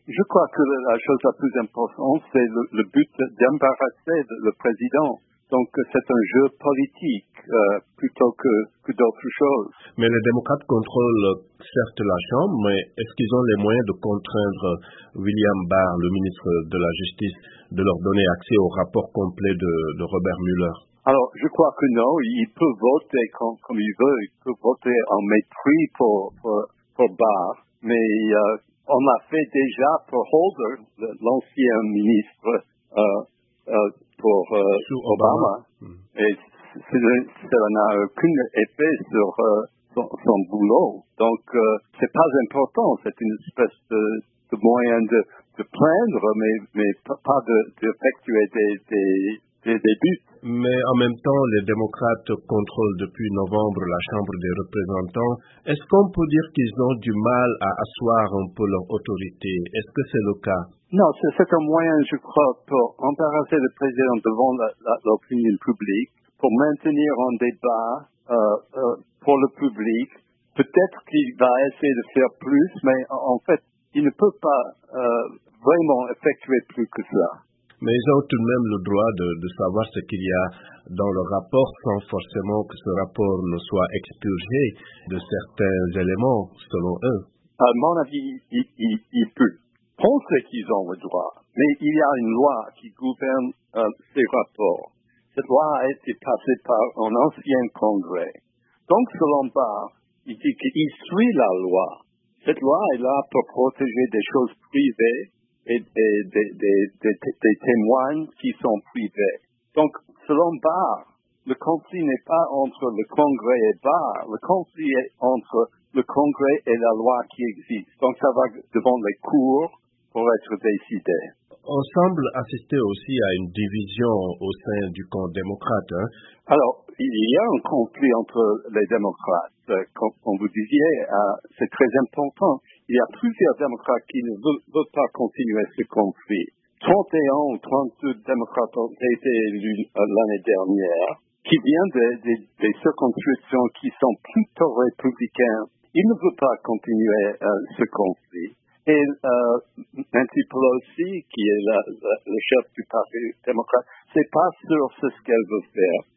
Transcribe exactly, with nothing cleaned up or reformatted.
Je crois que la chose la plus importante, c'est le, le but d'embarrasser le président. Donc c'est un jeu politique euh, plutôt que, que d'autres choses. Mais les démocrates contrôlent certes la Chambre, mais est-ce qu'ils ont les moyens de contraindre William Barr, le ministre de la Justice, de leur donner accès au rapport complet de, de Robert Mueller? Alors, je crois que non. Il peut voter comme, comme il veut. Il peut voter en mépris pour, pour, pour Barr. Mais euh, on l'a fait déjà pour Holder, l'ancien ministre, euh, euh, pour euh, Obama. Obama. Mm. Et ça n'a aucun effet sur euh, son, son boulot. Donc, euh, c'est pas important. C'est une espèce de, de moyen de, de plaindre, mais, mais pas d'effectuer de, des, des Des buts. Mais en même temps, les démocrates contrôlent depuis novembre la Chambre des représentants. Est-ce qu'on peut dire qu'ils ont du mal à asseoir un peu leur autorité? Est-ce que c'est le cas? Non, c'est, c'est un moyen, je crois, pour embarrasser le président devant la, la, l'opinion publique, pour maintenir un débat euh, euh, pour le public. Peut-être qu'il va essayer de faire plus, mais en fait, il ne peut pas euh, vraiment effectuer plus que ça. Mais ils ont tout de même le droit de, de savoir ce qu'il y a dans le rapport sans forcément que ce rapport ne soit expurgé de certains éléments, selon eux. À mon avis, il, il, il peut penser qu'ils ont le droit, mais il y a une loi qui gouverne euh, ces rapports. Cette loi a été passée par un ancien congrès. Donc, selon Barr, il dit qu'il suit la loi. Cette loi est là pour protéger des choses privées et des, des, des, des, des témoins qui sont privés. Donc, selon Barr, le conflit n'est pas entre le Congrès et Barr, le conflit est entre le Congrès et la loi qui existe. Donc, ça va devant les cours pour être décidé. On semble assister aussi à une division au sein du camp démocrate. Hein? Alors, il y a un conflit entre les démocrates. Comme, comme vous disiez, euh, c'est très important. Il y a plusieurs démocrates qui ne veulent, veulent pas continuer ce conflit. trente et un ou trente-deux démocrates ont été élus euh, l'année dernière, qui viennent des, des, des circonscriptions qui sont plutôt républicaines. Ils ne veulent pas continuer euh, ce conflit. Et euh, Nancy Pelosi, qui est la, la, le chef du Parti démocrate, c'est pas sûr ce qu'elle veut faire.